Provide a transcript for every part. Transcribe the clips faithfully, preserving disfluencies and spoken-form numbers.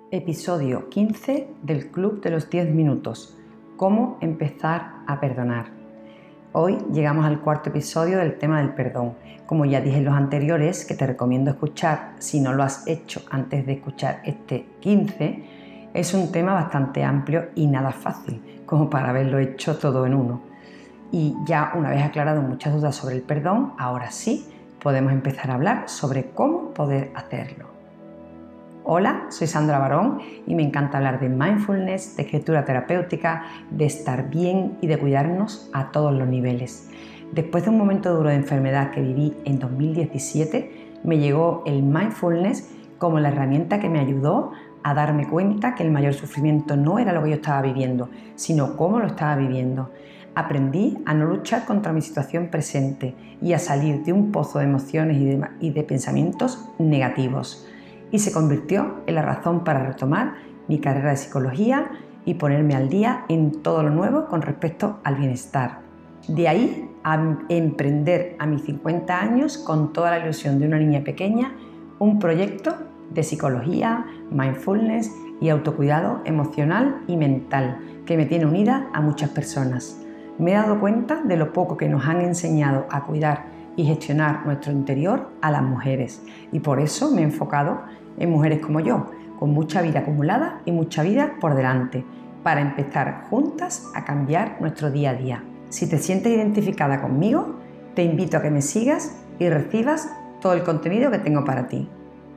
Episodio quince del Club de los diez minutos. ¿Cómo empezar a perdonar? Hoy llegamos al cuarto episodio del tema del perdón. Como ya dije en los anteriores, que te recomiendo escuchar si no lo has hecho antes de escuchar este quince, es un tema bastante amplio y nada fácil, como para haberlo hecho todo en uno. Y ya una vez aclarado muchas dudas sobre el perdón, ahora sí podemos empezar a hablar sobre cómo poder hacerlo. Hola, soy Sandra Barón y me encanta hablar de mindfulness, de escritura terapéutica, de estar bien y de cuidarnos a todos los niveles. Después de un momento duro de enfermedad que viví en dos mil diecisiete, me llegó el mindfulness como la herramienta que me ayudó a darme cuenta que el mayor sufrimiento no era lo que yo estaba viviendo, sino cómo lo estaba viviendo. Aprendí a no luchar contra mi situación presente y a salir de un pozo de emociones y de, y de pensamientos negativos. Y se convirtió en la razón para retomar mi carrera de psicología y ponerme al día en todo lo nuevo con respecto al bienestar. De ahí a emprender a mis cincuenta años, con toda la ilusión de una niña pequeña, un proyecto de psicología, mindfulness y autocuidado emocional y mental que me tiene unida a muchas personas. Me he dado cuenta de lo poco que nos han enseñado a cuidar y gestionar nuestro interior a las mujeres, y por eso me he enfocado en mujeres como yo, con mucha vida acumulada y mucha vida por delante, para empezar juntas a cambiar nuestro día a día. Si te sientes identificada conmigo, te invito a que me sigas y recibas todo el contenido que tengo para ti.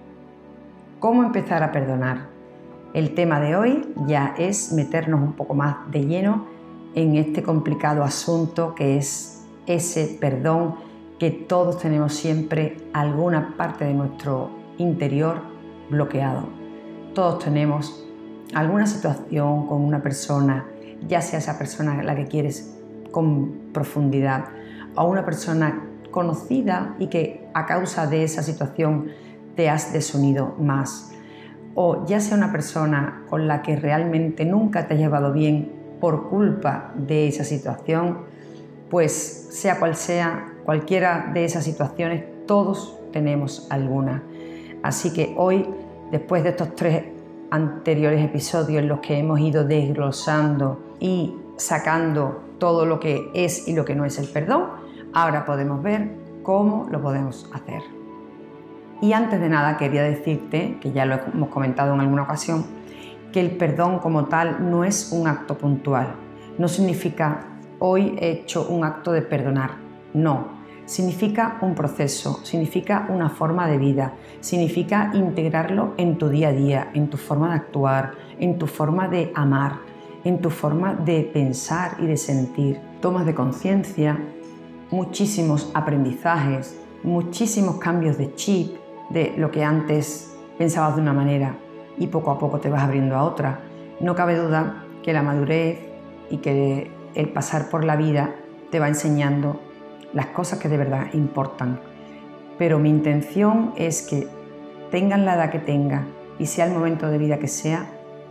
¿Cómo empezar a perdonar? El tema de hoy ya es meternos un poco más de lleno en este complicado asunto que es ese perdón que todos tenemos siempre alguna parte de nuestro interior bloqueado. Todos tenemos alguna situación con una persona, ya sea esa persona la que quieres con profundidad, o una persona conocida y que a causa de esa situación te has desunido más, o ya sea una persona con la que realmente nunca te has llevado bien por culpa de esa situación. Pues sea cual sea, cualquiera de esas situaciones, todos tenemos alguna. Así que hoy, después de estos tres anteriores episodios en los que hemos ido desglosando y sacando todo lo que es y lo que no es el perdón, ahora podemos ver cómo lo podemos hacer. Y antes de nada quería decirte, que ya lo hemos comentado en alguna ocasión, que el perdón como tal no es un acto puntual. No significa hoy he hecho un acto de perdonar. No, significa un proceso, significa una forma de vida, significa integrarlo en tu día a día, en tu forma de actuar, en tu forma de amar, en tu forma de pensar y de sentir. Tomas de conciencia, muchísimos aprendizajes, muchísimos cambios de chip, de lo que antes pensabas de una manera y poco a poco te vas abriendo a otra. No cabe duda que la madurez y que el pasar por la vida te va enseñando las cosas que de verdad importan. Pero mi intención es que tengas la edad que tengas y sea el momento de vida que sea,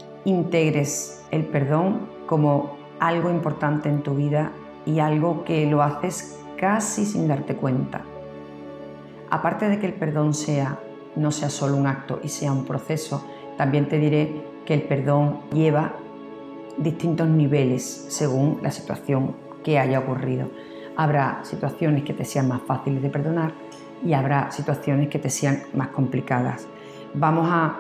integres el perdón como algo importante en tu vida y algo que lo haces casi sin darte cuenta. Aparte de que el perdón sea, no sea solo un acto y sea un proceso, también te diré que el perdón lleva distintos niveles según la situación que haya ocurrido. Habrá situaciones que te sean más fáciles de perdonar y habrá situaciones que te sean más complicadas. Vamos a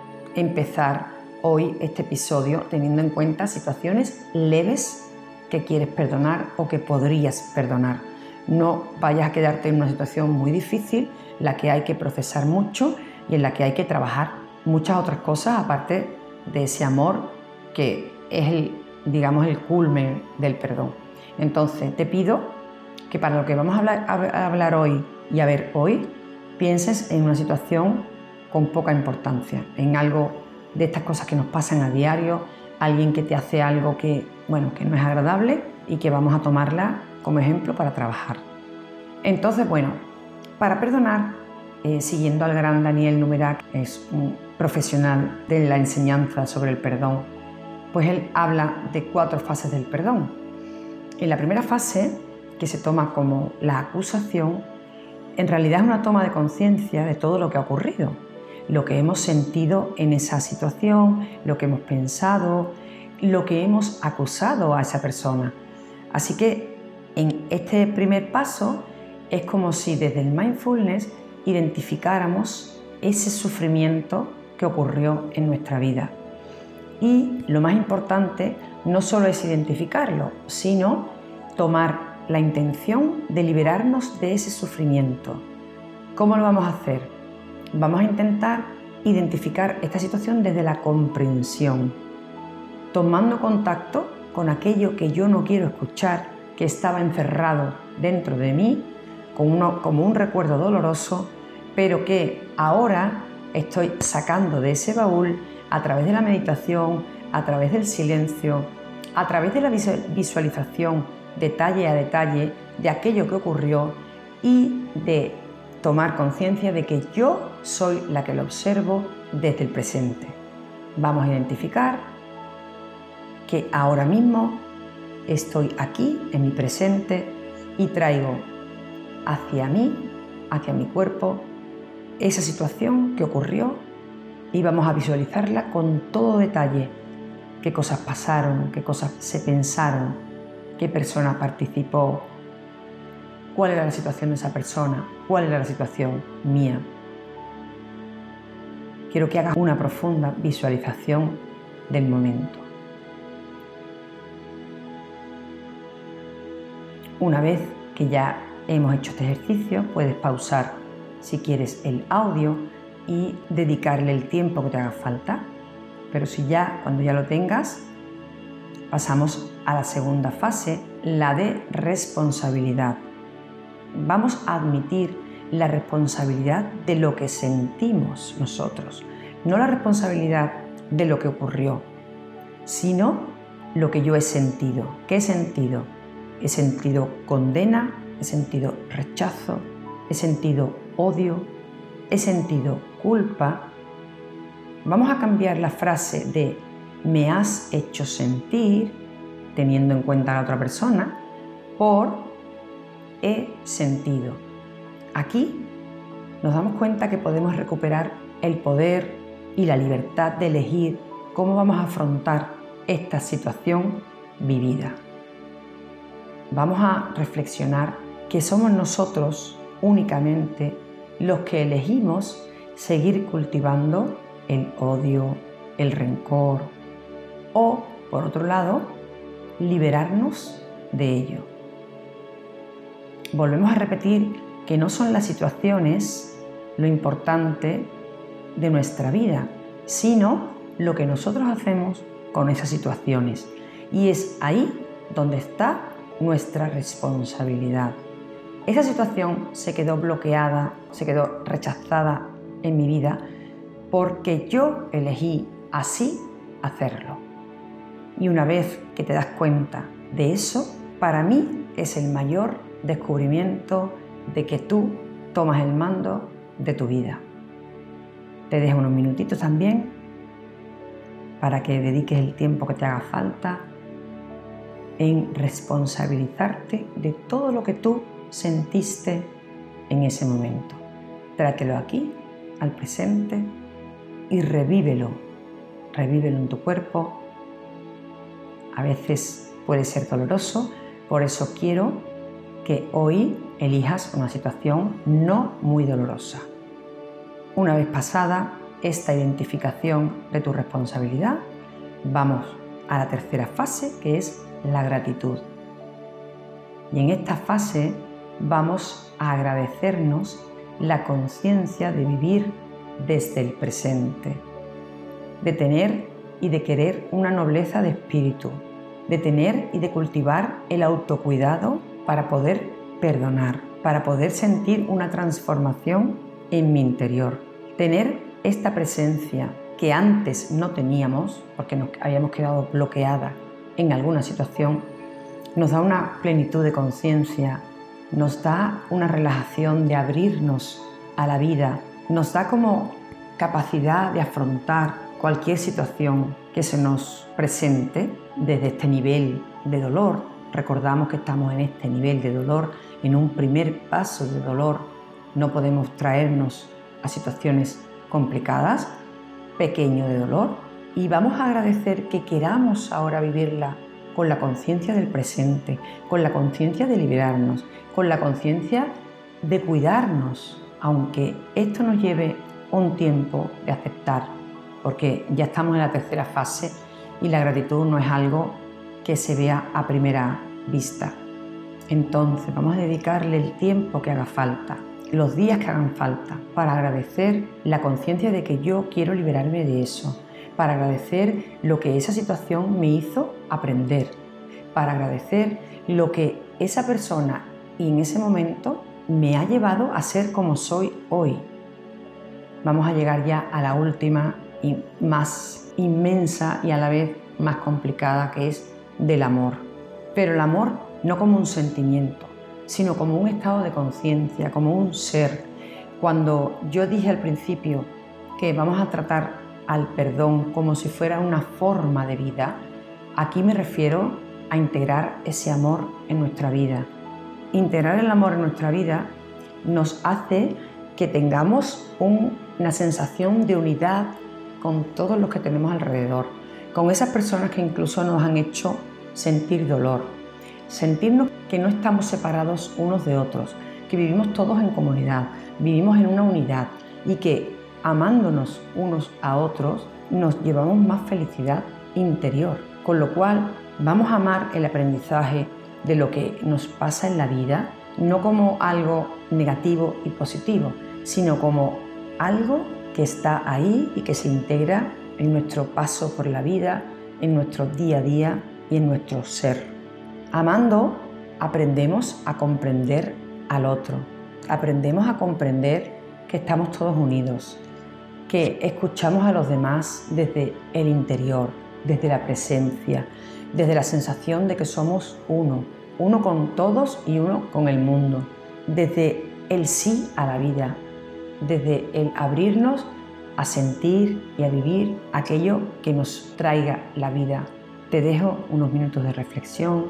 empezar hoy este episodio teniendo en cuenta situaciones leves que quieres perdonar o que podrías perdonar. No vayas a quedarte en una situación muy difícil, la que hay que procesar mucho y en la que hay que trabajar muchas otras cosas aparte de ese amor que es el, digamos, el culmen del perdón. Entonces te pido que para lo que vamos a hablar, a hablar hoy y a ver hoy, pienses en una situación con poca importancia, en algo de estas cosas que nos pasan a diario, alguien que te hace algo que, bueno, que no es agradable y que vamos a tomarla como ejemplo para trabajar. Entonces, bueno, para perdonar, eh, siguiendo al gran Daniel Numerac, es un profesional de la enseñanza sobre el perdón, pues él habla de cuatro fases del perdón. En la primera fase, que se toma como la acusación, en realidad es una toma de conciencia de todo lo que ha ocurrido. lo que hemos sentido en esa situación, lo que hemos pensado, lo que hemos acusado a esa persona. Así que en este primer paso es como si desde el mindfulness identificáramos ese sufrimiento que ocurrió en nuestra vida. Y lo más importante no solo es identificarlo, sino tomar la intención de liberarnos de ese sufrimiento. ¿Cómo lo vamos a hacer? Vamos a intentar identificar esta situación desde la comprensión, tomando contacto con aquello que yo no quiero escuchar, que estaba encerrado dentro de mí, como, uno, como un recuerdo doloroso, pero que ahora estoy sacando de ese baúl a través de la meditación, a través del silencio, a través de la visualización detalle a detalle de aquello que ocurrió y de tomar conciencia de que yo soy la que lo observo desde el presente. Vamos a identificar que ahora mismo estoy aquí en mi presente y traigo hacia mí, hacia mi cuerpo, esa situación que ocurrió y vamos a visualizarla con todo detalle. Qué cosas pasaron, qué cosas se pensaron, qué persona participó, cuál era la situación de esa persona, cuál era la situación mía. Quiero que hagas una profunda visualización del momento. Una vez que ya hemos hecho este ejercicio, puedes pausar si quieres el audio y dedicarle el tiempo que te haga falta. Pero si ya, cuando ya lo tengas, pasamos a la segunda fase, la de responsabilidad. Vamos a admitir la responsabilidad de lo que sentimos nosotros, no la responsabilidad de lo que ocurrió, sino lo que yo he sentido. ¿Qué he sentido? He sentido condena, he sentido rechazo, he sentido odio, he sentido culpa. Vamos a cambiar la frase de me has hecho sentir, teniendo en cuenta a la otra persona, por he sentido. Aquí nos damos cuenta que podemos recuperar el poder y la libertad de elegir cómo vamos a afrontar esta situación vivida. Vamos a reflexionar que somos nosotros únicamente los que elegimos seguir cultivando el odio, el rencor o, por otro lado, liberarnos de ello. Volvemos a repetir que no son las situaciones lo importante de nuestra vida, sino lo que nosotros hacemos con esas situaciones. Y es ahí donde está nuestra responsabilidad. Esa situación se quedó bloqueada, se quedó rechazada en mi vida porque yo elegí así hacerlo. Y una vez que te das cuenta de eso, para mí es el mayor descubrimiento de que tú tomas el mando de tu vida. Te dejo unos minutitos también para que dediques el tiempo que te haga falta en responsabilizarte de todo lo que tú sentiste en ese momento. Tráetelo aquí, al presente, y revívelo. Revívelo en tu cuerpo. A veces puede ser doloroso, por eso quiero que hoy elijas una situación no muy dolorosa. Una vez pasada esta identificación de tu responsabilidad, vamos a la tercera fase, que es la gratitud. Y en esta fase vamos a agradecernos la conciencia de vivir desde el presente, de tener y de querer una nobleza de espíritu, de tener y de cultivar el autocuidado para poder perdonar, para poder sentir una transformación en mi interior, tener esta presencia que antes no teníamos porque nos habíamos quedado bloqueada en alguna situación, nos da una plenitud de conciencia, nos da una relajación de abrirnos a la vida, nos da como capacidad de afrontar cualquier situación que se nos presente desde este nivel de dolor. Recordamos que estamos en este nivel de dolor, en un primer paso de dolor. No podemos traernos a situaciones complicadas, pequeño de dolor, y vamos a agradecer que queramos ahora vivirla con la conciencia del presente, con la conciencia de liberarnos, con la conciencia de cuidarnos, aunque esto nos lleve un tiempo de aceptar, porque ya estamos en la tercera fase y la gratitud no es algo que se vea a primera vista. Entonces vamos a dedicarle el tiempo que haga falta, los días que hagan falta, para agradecer la conciencia de que yo quiero liberarme de eso, para agradecer lo que esa situación me hizo aprender, para agradecer lo que esa persona y en ese momento me ha llevado a ser como soy hoy. Vamos a llegar ya a la última y más inmensa y a la vez más complicada, que es del amor. Pero el amor no como un sentimiento, sino como un estado de conciencia, como un ser. Cuando yo dije al principio que vamos a tratar al perdón como si fuera una forma de vida, aquí me refiero a integrar ese amor en nuestra vida. Integrar el amor en nuestra vida nos hace que tengamos un, una sensación de unidad con todos los que tenemos alrededor, con esas personas que incluso nos han hecho sentir dolor, sentirnos que no estamos separados unos de otros, que vivimos todos en comunidad, vivimos en una unidad y que amándonos unos a otros nos llevamos más felicidad interior, con lo cual vamos a amar el aprendizaje de lo que nos pasa en la vida, no como algo negativo y positivo, sino como algo que está ahí y que se integra en nuestro paso por la vida, en nuestro día a día y en nuestro ser. Amando, aprendemos a comprender al otro, aprendemos a comprender que estamos todos unidos, que escuchamos a los demás desde el interior, desde la presencia, desde la sensación de que somos uno, uno con todos y uno con el mundo, desde el sí a la vida, desde el abrirnos a sentir y a vivir aquello que nos traiga la vida. Te dejo unos minutos de reflexión,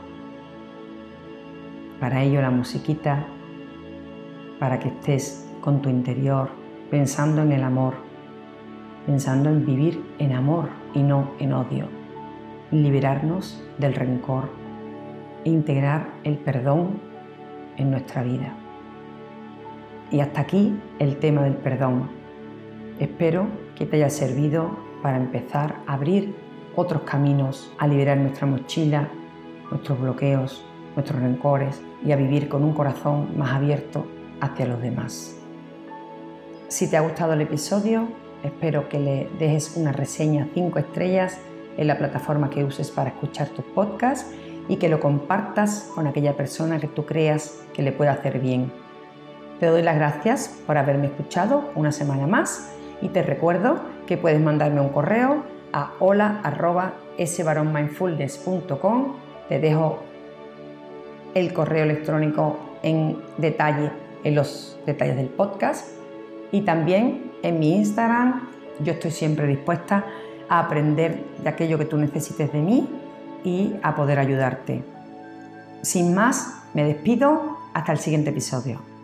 para ello la musiquita, para que estés con tu interior, pensando en el amor, pensando en vivir en amor y no en odio, liberarnos del rencor e integrar el perdón en nuestra vida. Y hasta aquí el tema del perdón. Espero que te haya servido para empezar a abrir otros caminos, a liberar nuestra mochila, nuestros bloqueos, nuestros rencores y a vivir con un corazón más abierto hacia los demás. Si te ha gustado el episodio, espero que le dejes una reseña cinco estrellas en la plataforma que uses para escuchar tus podcasts y que lo compartas con aquella persona que tú creas que le pueda hacer bien. Te doy las gracias por haberme escuchado una semana más y te recuerdo que puedes mandarme un correo a hola arroba ese varón mindfulness punto com. Te dejo el correo electrónico en detalle en los detalles del podcast y también en mi Instagram. Yo estoy siempre dispuesta a aprender de aquello que tú necesites de mí y a poder ayudarte. Sin más, me despido hasta el siguiente episodio.